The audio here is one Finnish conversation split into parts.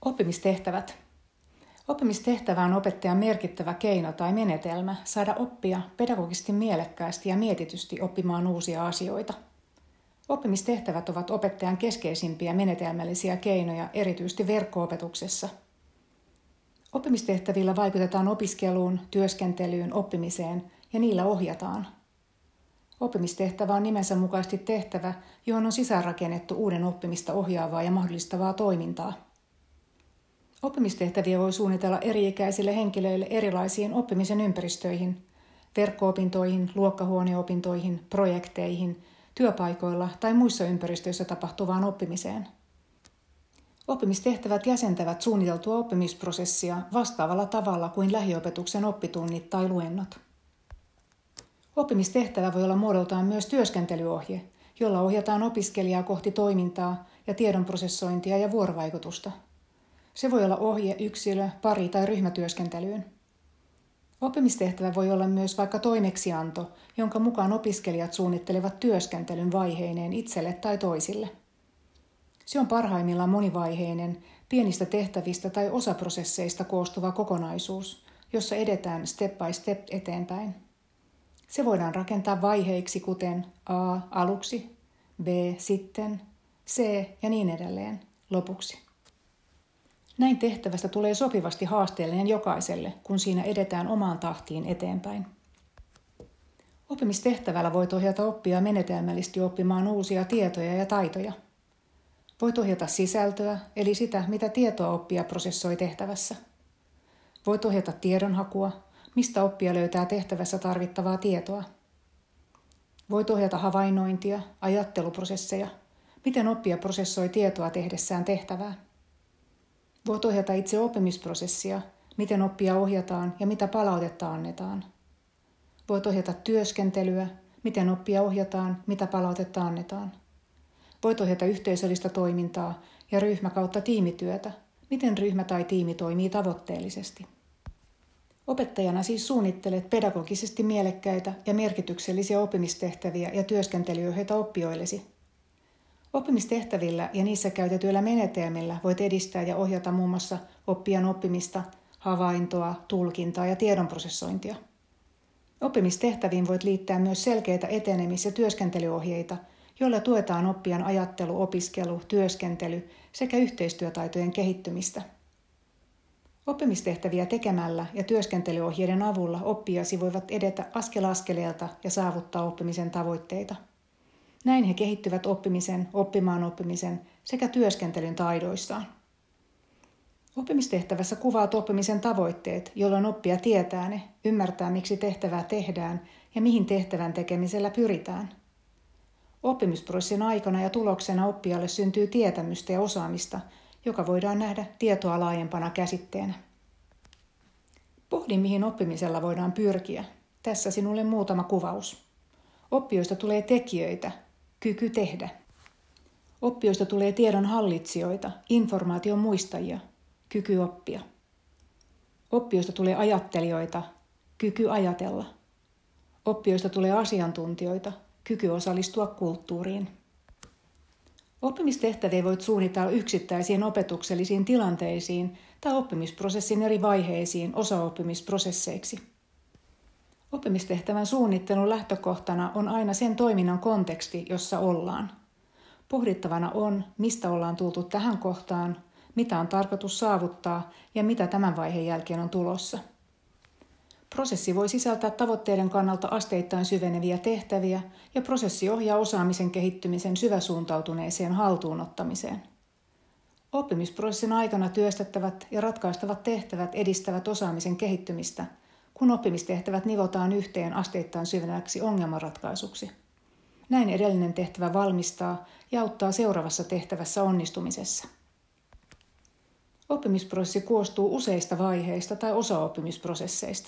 Oppimistehtävät. Oppimistehtävä on opettajan merkittävä keino tai menetelmä saada oppia pedagogisesti mielekkäästi ja mietitysti oppimaan uusia asioita. Oppimistehtävät ovat opettajan keskeisimpiä menetelmällisiä keinoja erityisesti verkko-opetuksessa. Oppimistehtävillä vaikutetaan opiskeluun, työskentelyyn, oppimiseen ja niillä ohjataan. Oppimistehtävä on nimensä mukaisesti tehtävä, johon on sisäänrakennettu uuden oppimista ohjaavaa ja mahdollistavaa toimintaa. Oppimistehtäviä voi suunnitella eri-ikäisille henkilöille erilaisiin oppimisen ympäristöihin, verkko-opintoihin, luokkahuoneopintoihin, projekteihin, työpaikoilla tai muissa ympäristöissä tapahtuvaan oppimiseen. Oppimistehtävät jäsentävät suunniteltua oppimisprosessia vastaavalla tavalla kuin lähiopetuksen oppitunnit tai luennot. Oppimistehtävä voi olla muodoltaan myös työskentelyohje, jolla ohjataan opiskelijaa kohti toimintaa ja tiedonprosessointia ja vuorovaikutusta. Se voi olla ohje yksilö-, pari- tai ryhmätyöskentelyyn. Oppimistehtävä voi olla myös vaikka toimeksianto, jonka mukaan opiskelijat suunnittelevat työskentelyn vaiheineen itselle tai toisille. Se on parhaimmillaan monivaiheinen, pienistä tehtävistä tai osaprosesseista koostuva kokonaisuus, jossa edetään step by step eteenpäin. Se voidaan rakentaa vaiheiksi kuten A aluksi, B sitten, C ja niin edelleen lopuksi. Näin tehtävästä tulee sopivasti haasteellinen jokaiselle, kun siinä edetään omaan tahtiin eteenpäin. Oppimistehtävällä voit ohjata oppijaa menetelmällisesti oppimaan uusia tietoja ja taitoja. Voit ohjata sisältöä, eli sitä, mitä tietoa oppija prosessoi tehtävässä. Voit ohjata tiedonhakua, mistä oppija löytää tehtävässä tarvittavaa tietoa. Voit ohjata havainnointia, ajatteluprosesseja, miten oppija prosessoi tietoa tehdessään tehtävää. Voit ohjata itse oppimisprosessia, miten oppija ohjataan ja mitä palautetta annetaan. Voit ohjata työskentelyä, miten oppija ohjataan, mitä palautetta annetaan. Voit ohjata yhteisöllistä toimintaa ja ryhmä kautta tiimityötä, miten ryhmä tai tiimi toimii tavoitteellisesti. Opettajana siis suunnittelet pedagogisesti mielekkäitä ja merkityksellisiä oppimistehtäviä ja työskentelyohjeita oppijoillesi. Oppimistehtävillä ja niissä käytetyillä menetelmillä voit edistää ja ohjata muun muassa oppijan oppimista, havaintoa, tulkintaa ja tiedonprosessointia. Oppimistehtäviin voit liittää myös selkeitä etenemis- ja työskentelyohjeita, joilla tuetaan oppijan ajattelu, opiskelu, työskentely sekä yhteistyötaitojen kehittymistä. Oppimistehtäviä tekemällä ja työskentelyohjeiden avulla oppijasi voivat edetä askel askeleelta ja saavuttaa oppimisen tavoitteita. Näin he kehittyvät oppimisen, oppimaan oppimisen sekä työskentelyn taidoissaan. Oppimistehtävässä kuvaat oppimisen tavoitteet, jolloin oppija tietää ne, ymmärtää miksi tehtävää tehdään ja mihin tehtävän tekemisellä pyritään. Oppimisprosessin aikana ja tuloksena oppijalle syntyy tietämystä ja osaamista, joka voidaan nähdä tietoa laajempana käsitteenä. Pohdi, mihin oppimisella voidaan pyrkiä. Tässä sinulle muutama kuvaus. Oppijoista tulee tekijöitä, kyky tehdä. Oppijoista tulee tiedon hallitsijoita, informaation muistajia, kyky oppia. Oppijoista tulee ajattelijoita, kyky ajatella. Oppijoista tulee asiantuntijoita, kyky osallistua kulttuuriin. Oppimistehtäviä voit suunnitella yksittäisiin opetuksellisiin tilanteisiin tai oppimisprosessin eri vaiheisiin osaoppimisprosesseiksi. Oppimistehtävän suunnittelun lähtökohtana on aina sen toiminnan konteksti, jossa ollaan. Pohdittavana on, mistä ollaan tultu tähän kohtaan, mitä on tarkoitus saavuttaa ja mitä tämän vaiheen jälkeen on tulossa. Prosessi voi sisältää tavoitteiden kannalta asteittain syveneviä tehtäviä ja prosessi ohjaa osaamisen kehittymisen syväsuuntautuneeseen haltuunottamiseen. Oppimisprosessin aikana työstettävät ja ratkaistavat tehtävät edistävät osaamisen kehittymistä, kun oppimistehtävät nivotaan yhteen asteittain syveneväksi ongelmanratkaisuksi. Näin edellinen tehtävä valmistaa ja auttaa seuraavassa tehtävässä onnistumisessa. Oppimisprosessi koostuu useista vaiheista tai osaoppimisprosesseista.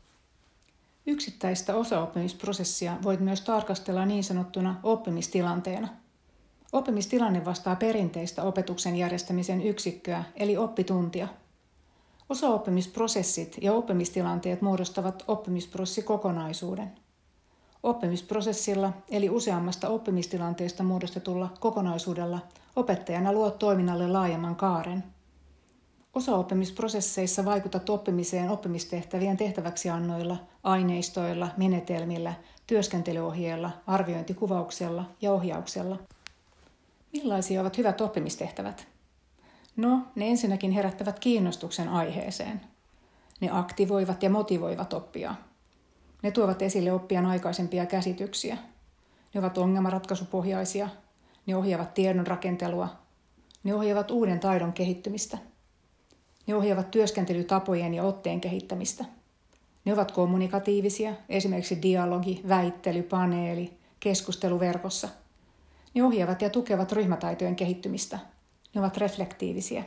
Yksittäistä osaoppimisprosessia voit myös tarkastella niin sanottuna oppimistilanteena. Oppimistilanne vastaa perinteistä opetuksen järjestämisen yksikköä eli oppituntia. Osaoppimisprosessit ja oppimistilanteet muodostavat oppimisprosessikokonaisuuden. Oppimisprosessilla eli useammasta oppimistilanteesta muodostetulla kokonaisuudella opettajana luot toiminnalle laajemman kaaren. Osaoppimisprosesseissa vaikutat oppimiseen oppimistehtävien tehtäväksiannoilla, aineistoilla, menetelmillä, työskentelyohjeilla, arviointikuvauksella ja ohjauksella. Millaisia ovat hyvät oppimistehtävät? No, ne ensinnäkin herättävät kiinnostuksen aiheeseen. Ne aktivoivat ja motivoivat oppijaa. Ne tuovat esille oppijan aikaisempia käsityksiä. Ne ovat ongelmanratkaisupohjaisia. Ne ohjaavat tiedon rakentelua. Ne ohjaavat uuden taidon kehittymistä. Ne ohjaavat työskentelytapojen ja otteen kehittämistä. Ne ovat kommunikatiivisia, esimerkiksi dialogi, väittely, paneeli, keskustelu verkossa. Ne ohjaavat ja tukevat ryhmätaitojen kehittymistä. Ne ovat reflektiivisiä.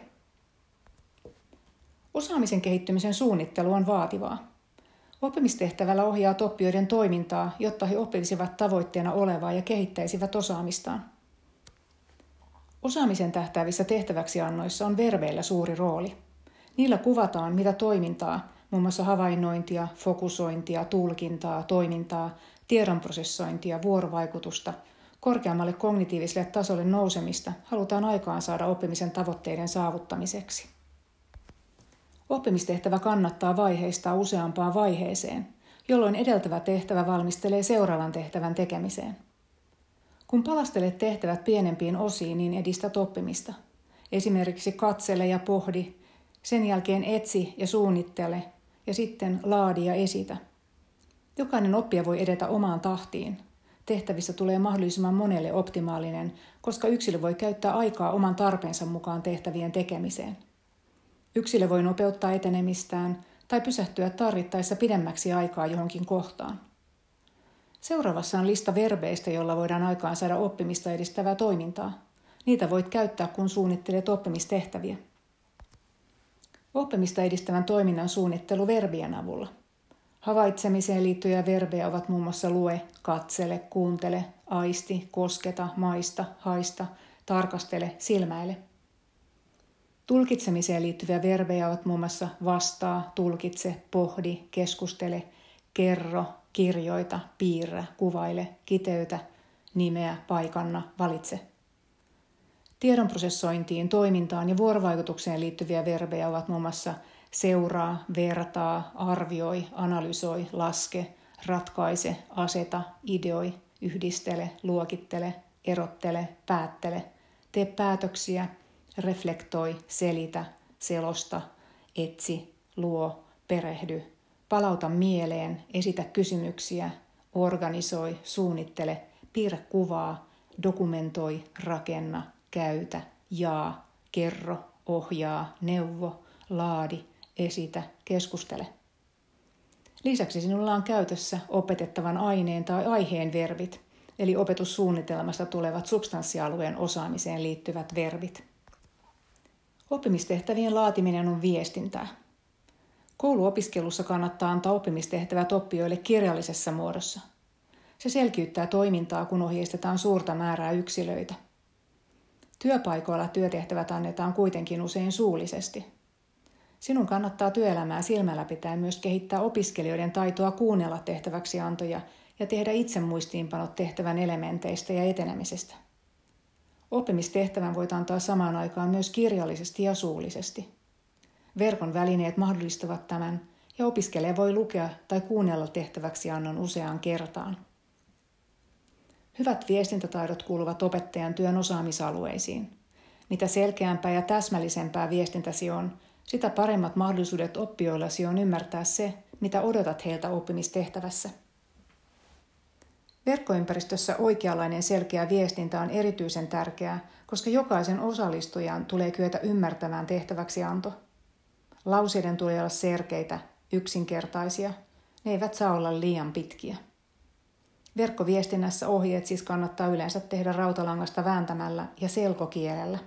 Osaamisen kehittymisen suunnittelu on vaativaa. Oppimistehtävällä ohjaa oppijoiden toimintaa, jotta he oppisivat tavoitteena olevaa ja kehittäisivät osaamistaan. Osaamisen tähtäävissä tehtäväksiannoissa on verbeillä suuri rooli. Niillä kuvataan, mitä toimintaa, muun muassa havainnointia, fokusointia, tulkintaa, toimintaa, tiedonprosessointia, vuorovaikutusta, korkeammalle kognitiiviselle tasolle nousemista halutaan aikaan saada oppimisen tavoitteiden saavuttamiseksi. Oppimistehtävä kannattaa vaiheistaa useampaan vaiheeseen, jolloin edeltävä tehtävä valmistelee seuraavan tehtävän tekemiseen. Kun palastelet tehtävät pienempiin osiin, niin edistät oppimista. Esimerkiksi katsele ja pohdi, sen jälkeen etsi ja suunnittele ja sitten laadi ja esitä. Jokainen oppija voi edetä omaan tahtiin. Tehtävissä tulee mahdollisimman monelle optimaalinen, koska yksilö voi käyttää aikaa oman tarpeensa mukaan tehtävien tekemiseen. Yksilö voi nopeuttaa etenemistään tai pysähtyä tarvittaessa pidemmäksi aikaa johonkin kohtaan. Seuraavassa on lista verbeistä, jolla voidaan aikaan saada oppimista edistävää toimintaa. Niitä voit käyttää, kun suunnittelet oppimistehtäviä. Oppimista edistävän toiminnan suunnittelu verbien avulla. Havaitsemiseen liittyviä verbejä ovat muun muassa lue, katsele, kuuntele, aisti, kosketa, maista, haista, tarkastele, silmäile. Tulkitsemiseen liittyviä verbejä ovat muun muassa vastaa, tulkitse, pohdi, keskustele, kerro, kirjoita, piirrä, kuvaile, kiteytä, nimeä, paikanna, valitse. Tiedonprosessointiin, toimintaan ja vuorovaikutukseen liittyviä verbejä ovat muun muassa seuraa, vertaa, arvioi, analysoi, laske, ratkaise, aseta, ideoi, yhdistele, luokittele, erottele, päättele, tee päätöksiä, reflektoi, selitä, selosta, etsi, luo, perehdy, palauta mieleen, esitä kysymyksiä, organisoi, suunnittele, piirrä kuvaa, dokumentoi, rakenna, käytä, jaa, kerro, ohjaa, neuvo, laadi, esitä, keskustele. Lisäksi sinulla on käytössä opetettavan aineen tai aiheen verbit, eli opetussuunnitelmasta tulevat substanssialueen osaamiseen liittyvät verbit. Oppimistehtävien laatiminen on viestintää. Kouluopiskelussa kannattaa antaa oppimistehtävät oppijoille kirjallisessa muodossa. Se selkiyttää toimintaa, kun ohjeistetaan suurta määrää yksilöitä. Työpaikoilla työtehtävät annetaan kuitenkin usein suullisesti. Sinun kannattaa työelämää silmällä pitää myös kehittää opiskelijoiden taitoa kuunnella tehtäväksiantoja ja tehdä itse muistiinpanot tehtävän elementeistä ja etenemisestä. Oppimistehtävän voit antaa samaan aikaan myös kirjallisesti ja suullisesti. Verkon välineet mahdollistavat tämän ja opiskelija voi lukea tai kuunnella tehtäväksiannon useaan kertaan. Hyvät viestintätaidot kuuluvat opettajan työn osaamisalueisiin. Mitä selkeämpää ja täsmällisempää viestintäsi on, sitä paremmat mahdollisuudet oppijoillasi on ymmärtää se, mitä odotat heiltä oppimistehtävässä. Verkkoympäristössä oikeanlainen selkeä viestintä on erityisen tärkeää, koska jokaisen osallistujan tulee kyetä ymmärtämään tehtäväksianto. Lauseiden tulee olla selkeitä, yksinkertaisia. Ne eivät saa olla liian pitkiä. Verkkoviestinnässä ohjeet siis kannattaa yleensä tehdä rautalangasta vääntämällä ja selkokielellä.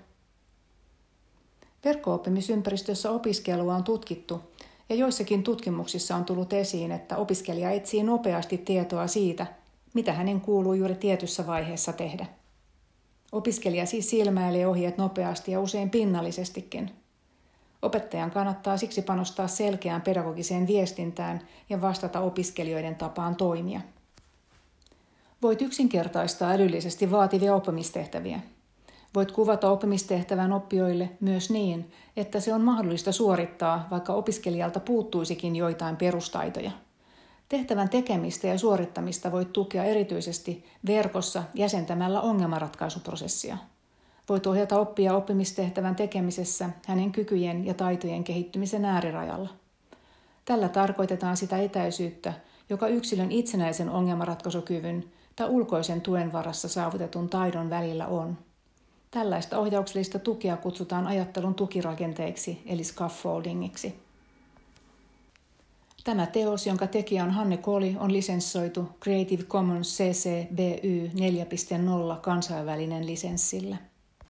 Verkko-oppimisympäristössä opiskelua on tutkittu ja joissakin tutkimuksissa on tullut esiin, että opiskelija etsii nopeasti tietoa siitä, mitä hänen kuuluu juuri tietyssä vaiheessa tehdä. Opiskelija siis silmäilee ohjeet nopeasti ja usein pinnallisestikin. Opettajan kannattaa siksi panostaa selkeään pedagogiseen viestintään ja vastata opiskelijoiden tapaan toimia. Voit yksinkertaistaa älyllisesti vaativia oppimistehtäviä. Voit kuvata oppimistehtävän oppijoille myös niin, että se on mahdollista suorittaa, vaikka opiskelijalta puuttuisikin joitain perustaitoja. Tehtävän tekemistä ja suorittamista voit tukea erityisesti verkossa jäsentämällä ongelmanratkaisuprosessia. Voit ohjata oppia oppimistehtävän tekemisessä hänen kykyjen ja taitojen kehittymisen äärirajalla. Tällä tarkoitetaan sitä etäisyyttä, joka yksilön itsenäisen ongelmanratkaisukyvyn tai ulkoisen tuen varassa saavutetun taidon välillä on. Tällaista ohjauksellista tukea kutsutaan ajattelun tukirakenteiksi eli scaffoldingiksi. Tämä teos, jonka tekijä on Hanne Koli, on lisenssoitu Creative Commons CC BY 4.0 kansainvälinen lisenssillä.